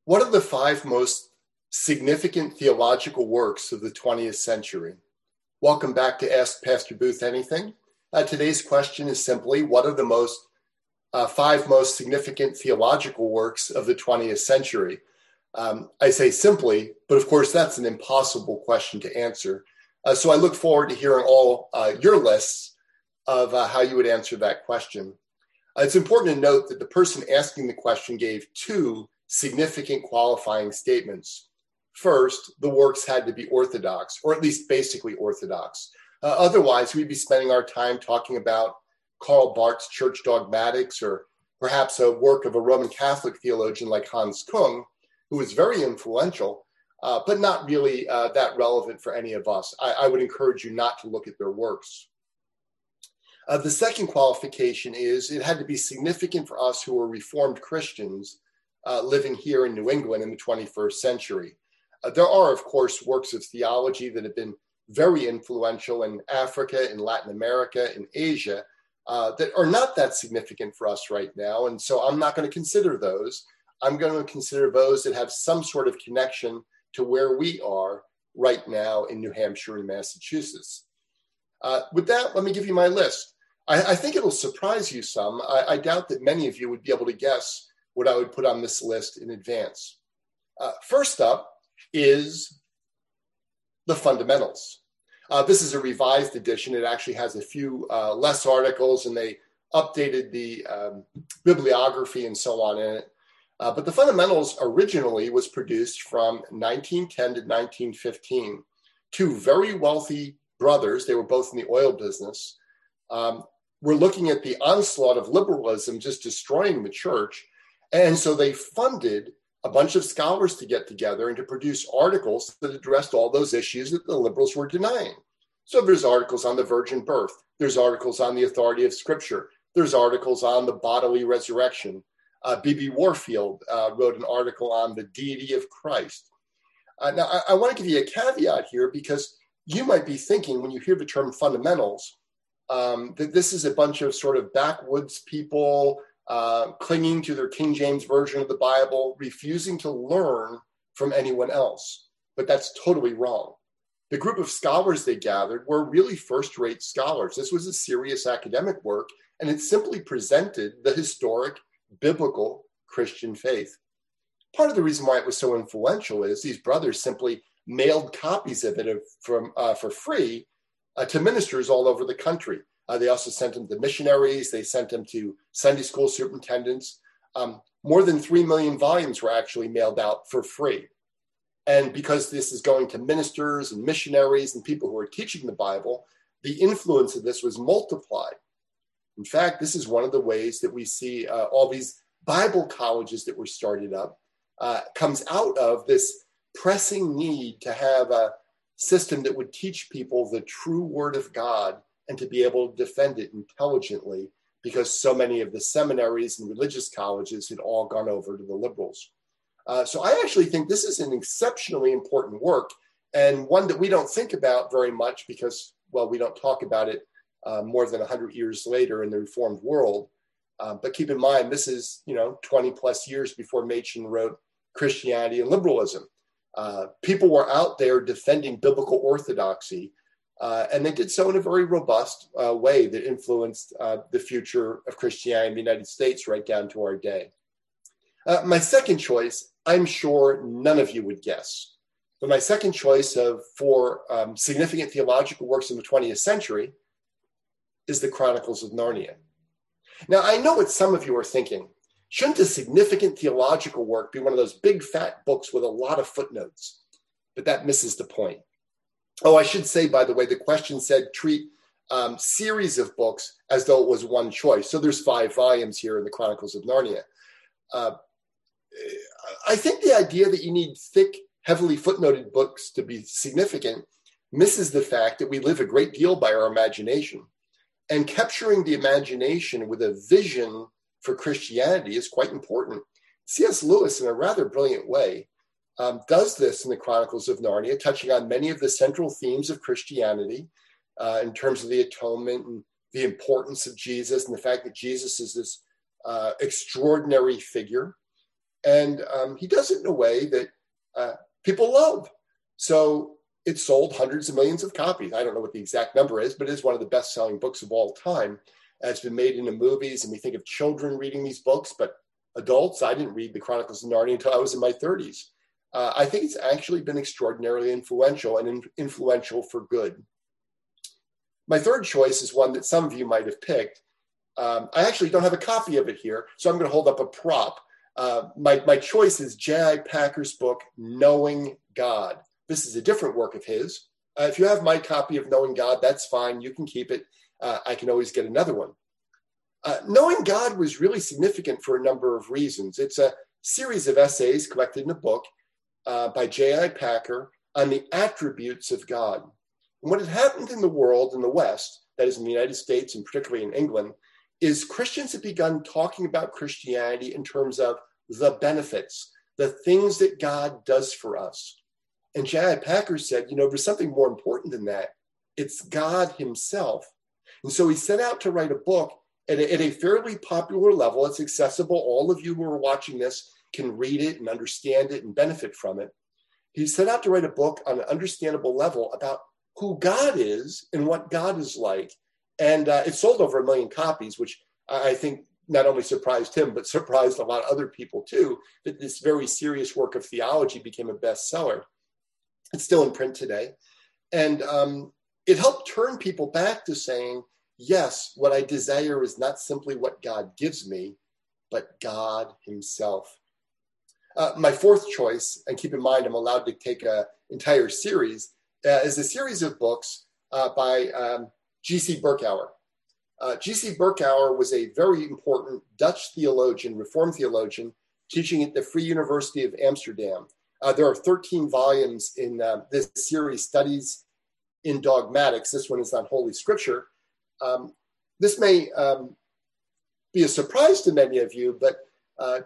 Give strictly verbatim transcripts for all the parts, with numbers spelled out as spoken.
What are the five most significant theological works of the twentieth century? Welcome back to Ask Pastor Booth Anything. Uh, today's question is simply, what are the most uh, five most significant theological works of the twentieth century? Um, I say simply, but of course that's an impossible question to answer. Uh, so I look forward to hearing all uh, your lists of uh, how you would answer that question. Uh, it's important to note that the person asking the question gave two significant qualifying statements. First, the works had to be orthodox, or at least basically orthodox. Uh, otherwise, we'd be spending our time talking about Karl Barth's Church Dogmatics, or perhaps a work of a Roman Catholic theologian like Hans Kung, who was very influential, uh, but not really uh, that relevant for any of us. I, I would encourage you not to look at their works. Uh, the second qualification is it had to be significant for us who were Reformed Christians uh, living here in New England in the twenty-first century. Uh, there are, of course, works of theology that have been very influential in Africa, in Latin America, in Asia, uh, that are not that significant for us right now. And so I'm not going to consider those. I'm going to consider those that have some sort of connection to where we are right now in New Hampshire and Massachusetts. Uh, with that, let me give you my list. I, I think it'll surprise you some. I, I doubt that many of you would be able to guess what I would put on this list in advance. Uh, first up is the fundamentals. Uh, this is a revised edition. It actually has a few uh, less articles, and they updated the um, bibliography and so on in it. Uh, but the fundamentals originally was produced from nineteen ten to nineteen fifteen. Two very wealthy brothers, they were both in the oil business, um, were looking at the onslaught of liberalism just destroying the church. And so they funded a bunch of scholars to get together and to produce articles that addressed all those issues that the liberals were denying. So there's articles on the virgin birth. There's articles on the authority of Scripture. There's articles on the bodily resurrection. Uh, B B Warfield uh, wrote an article on the deity of Christ. Uh, now, I, I want to give you a caveat here, because you might be thinking when you hear the term fundamentals um, that this is a bunch of sort of backwoods people uh, clinging to their King James version of the Bible, refusing to learn from anyone else. But that's totally wrong. The group of scholars they gathered were really first-rate scholars. This was a serious academic work, and it simply presented the historic biblical Christian faith. Part of the reason why it was so influential is these brothers simply mailed copies of it from, uh, for free uh, to ministers all over the country. Uh, they also sent them to missionaries. They sent them to Sunday school superintendents. Um, more than three million volumes were actually mailed out for free. And because this is going to ministers and missionaries and people who are teaching the Bible, the influence of this was multiplied. In fact, this is one of the ways that we see uh, all these Bible colleges that were started up uh, comes out of this pressing need to have a system that would teach people the true word of God and to be able to defend it intelligently, because so many of the seminaries and religious colleges had all gone over to the liberals. Uh, so I actually think this is an exceptionally important work, and one that we don't think about very much because, well, we don't talk about it uh, more than one hundred years later in the Reformed world. Uh, but keep in mind, this is, you know, twenty plus years before Machen wrote Christianity and Liberalism. Uh, people were out there defending biblical orthodoxy, uh, and they did so in a very robust uh, way that influenced uh, the future of Christianity in the United States right down to our day. Uh, my second choice, I'm sure none of you would guess, but my second choice of for um, significant theological works in the twentieth century is the Chronicles of Narnia. Now, I know what some of you are thinking. Shouldn't a significant theological work be one of those big fat books with a lot of footnotes? But that misses the point. Oh, I should say, by the way, the question said treat um, series of books as though it was one choice. So there's five volumes here in the Chronicles of Narnia. Uh, I think the idea that you need thick, heavily footnoted books to be significant misses the fact that we live a great deal by our imagination. And capturing the imagination with a vision for Christianity is quite important. C S Lewis, in a rather brilliant way, um, does this in the Chronicles of Narnia, touching on many of the central themes of Christianity uh, in terms of the atonement and the importance of Jesus and the fact that Jesus is this uh, extraordinary figure. And um, he does it in a way that uh, people love. So it sold hundreds of millions of copies. I don't know what the exact number is, but it is one of the best-selling books of all time. Uh, it's been made into movies, and we think of children reading these books, but adults, I didn't read the Chronicles of Narnia until I was in my thirties. Uh, I think it's actually been extraordinarily influential and in, influential for good. My third choice is one that some of you might have picked. Um, I actually don't have a copy of it here, so I'm going to hold up a prop. Uh, my, my choice is J I Packer's book, Knowing God. This is a different work of his. Uh, if you have my copy of Knowing God, that's fine. You can keep it. Uh, I can always get another one. Uh, Knowing God was really significant for a number of reasons. It's a series of essays collected in a book uh, by J I Packer on the attributes of God. And what had happened in the world, in the West, that is in the United States and particularly in England, is Christians had begun talking about Christianity in terms of the benefits, the things that God does for us. And J I Packer said, you know, there's something more important than that. It's God himself. And so he set out to write a book at a, at a fairly popular level. It's accessible. All of you who are watching this can read it and understand it and benefit from it. He set out to write a book on an understandable level about who God is and what God is like. And uh, it sold over a million copies, which I think not only surprised him, but surprised a lot of other people too, that this very serious work of theology became a bestseller. It's still in print today. And um, it helped turn people back to saying, yes, what I desire is not simply what God gives me, but God himself. Uh, my fourth choice, and keep in mind I'm allowed to take an entire series, uh, is a series of books uh, by um, G C Berkouwer. Uh, G C Berkouwer was a very important Dutch theologian, Reformed theologian, teaching at the Free University of Amsterdam. Uh, there are thirteen volumes in uh, this series, Studies in Dogmatics. This one is on Holy Scripture. Um, this may um, be a surprise to many of you, but uh,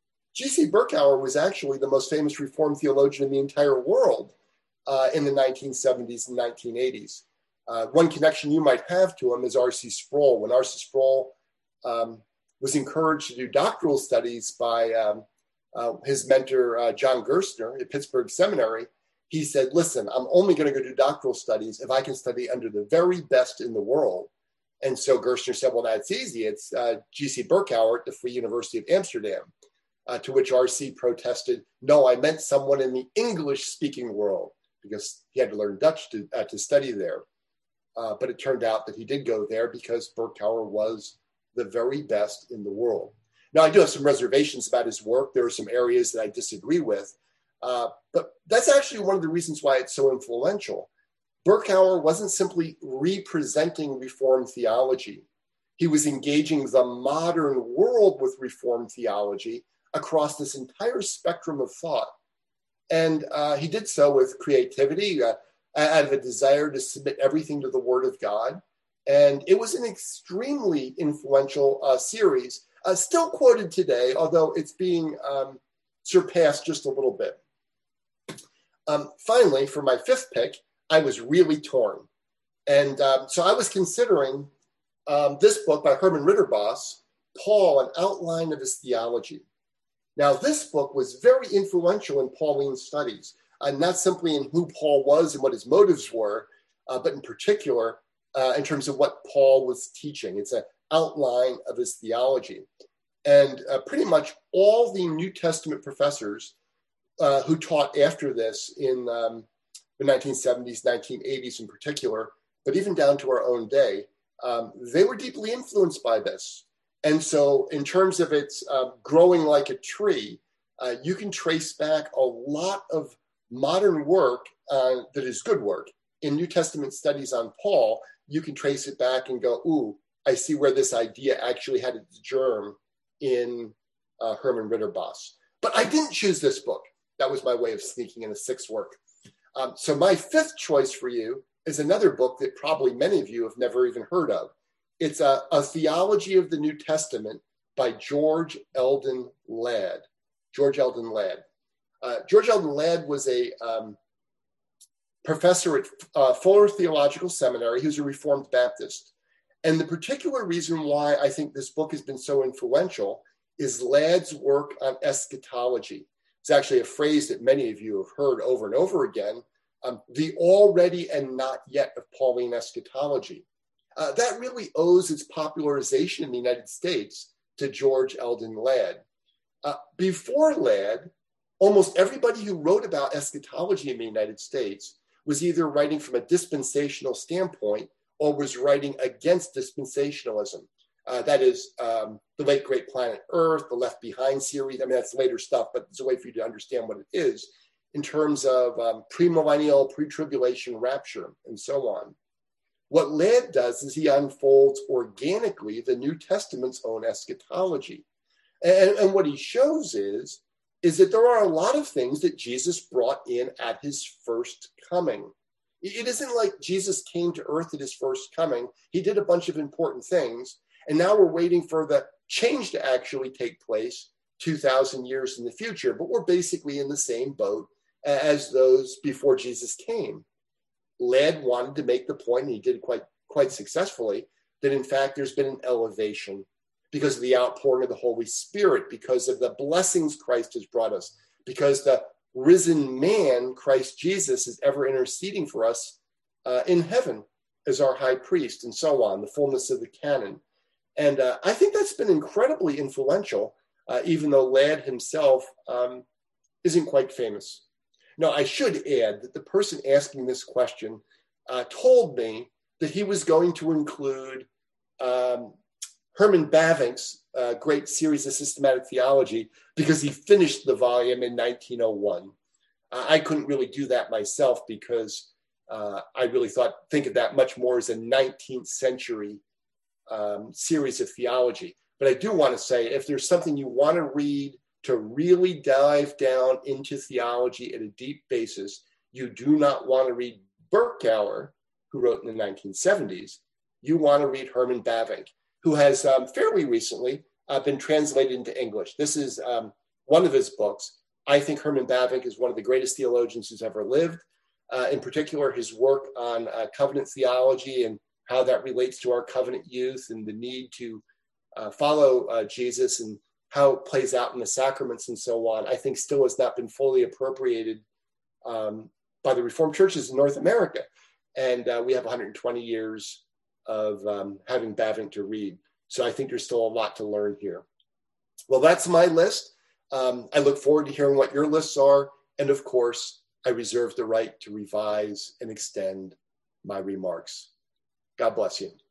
G C Berkouwer was actually the most famous Reformed theologian in the entire world uh, in the nineteen seventies and nineteen eighties. Uh, one connection you might have to him is R C Sproul. When R C Sproul um, was encouraged to do doctoral studies by um, uh, his mentor, uh, John Gerstner at Pittsburgh Seminary, he said, listen, I'm only going to go do doctoral studies if I can study under the very best in the world. And so Gerstner said, well, that's easy. It's uh, G C Berkouwer at the Free University of Amsterdam, uh, to which R C protested, no, I meant someone in the English-speaking world, because he had to learn Dutch to, uh, to study there. Uh, but it turned out that he did go there because Berkouwer was the very best in the world. Now, I do have some reservations about his work. There are some areas that I disagree with, uh, but that's actually one of the reasons why it's so influential. Berkouwer wasn't simply representing Reformed theology. He was engaging the modern world with Reformed theology across this entire spectrum of thought. And uh, he did so with creativity, uh, out of a desire to submit everything to the Word of God. And it was an extremely influential uh, series, uh, still quoted today, although it's being um, surpassed just a little bit. Um, finally, for my fifth pick, I was really torn. And um, so I was considering um, this book by Herman Ridderbos, Paul, An Outline of His Theology. Now, this book was very influential in Pauline studies. Uh, not simply in who Paul was and what his motives were, uh, but in particular uh, in terms of what Paul was teaching. It's an outline of his theology. And uh, pretty much all the New Testament professors uh, who taught after this in um, the nineteen seventies, nineteen eighties in particular, but even down to our own day, um, they were deeply influenced by this. And so in terms of its uh, growing like a tree, uh, you can trace back a lot of modern work uh, that is good work. In New Testament studies on Paul, you can trace it back and go, ooh, I see where this idea actually had its germ in uh, Herman Ridderbos. But I didn't choose this book. That was my way of sneaking in a sixth work. Um, so my fifth choice for you is another book that probably many of you have never even heard of. It's a, a Theology of the New Testament by George Eldon Ladd. George Eldon Ladd. Uh, George Eldon Ladd was a um, professor at uh, Fuller Theological Seminary. He was a Reformed Baptist. And the particular reason why I think this book has been so influential is Ladd's work on eschatology. It's actually a phrase that many of you have heard over and over again, um, the already and not yet of Pauline eschatology. Uh, that really owes its popularization in the United States to George Eldon Ladd. Uh, before Ladd, almost everybody who wrote about eschatology in the United States was either writing from a dispensational standpoint or was writing against dispensationalism. Uh, that is um, the late great Planet Earth, the Left Behind series. I mean, that's later stuff, but it's a way for you to understand what it is in terms of um, premillennial, pre-tribulation rapture, and so on. What Ladd does is he unfolds organically the New Testament's own eschatology. And, and what he shows is, is that there are a lot of things that Jesus brought in at his first coming. It isn't like Jesus came to earth at his first coming. He did a bunch of important things, and now we're waiting for the change to actually take place two thousand years in the future, but we're basically in the same boat as those before Jesus came. Ladd wanted to make the point, and he did it quite, quite successfully, that in fact there's been an elevation because of the outpouring of the Holy Spirit, because of the blessings Christ has brought us, because the risen man, Christ Jesus, is ever interceding for us uh, in heaven as our high priest, and so on, the fullness of the canon. And uh, I think that's been incredibly influential, uh, even though Ladd himself um, isn't quite famous. Now, I should add that the person asking this question uh, told me that he was going to include um, Herman Bavinck's uh, great series of systematic theology because he finished the volume in nineteen oh one. Uh, I couldn't really do that myself because uh, I really thought, think of that much more as a nineteenth century um, series of theology. But I do want to say, if there's something you want to read to really dive down into theology at a deep basis, you do not want to read Berkouwer, who wrote in the nineteen seventies. You want to read Herman Bavinck, who has um, fairly recently uh, been translated into English. This is um, one of his books. I think Herman Bavinck is one of the greatest theologians who's ever lived. Uh, in particular, his work on uh, covenant theology and how that relates to our covenant youth and the need to uh, follow uh, Jesus and how it plays out in the sacraments and so on, I think still has not been fully appropriated um, by the Reformed churches in North America. And uh, we have one hundred twenty years of um, having Bavinck to read. So I think there's still a lot to learn here. Well, that's my list. Um, I look forward to hearing what your lists are. And of course, I reserve the right to revise and extend my remarks. God bless you.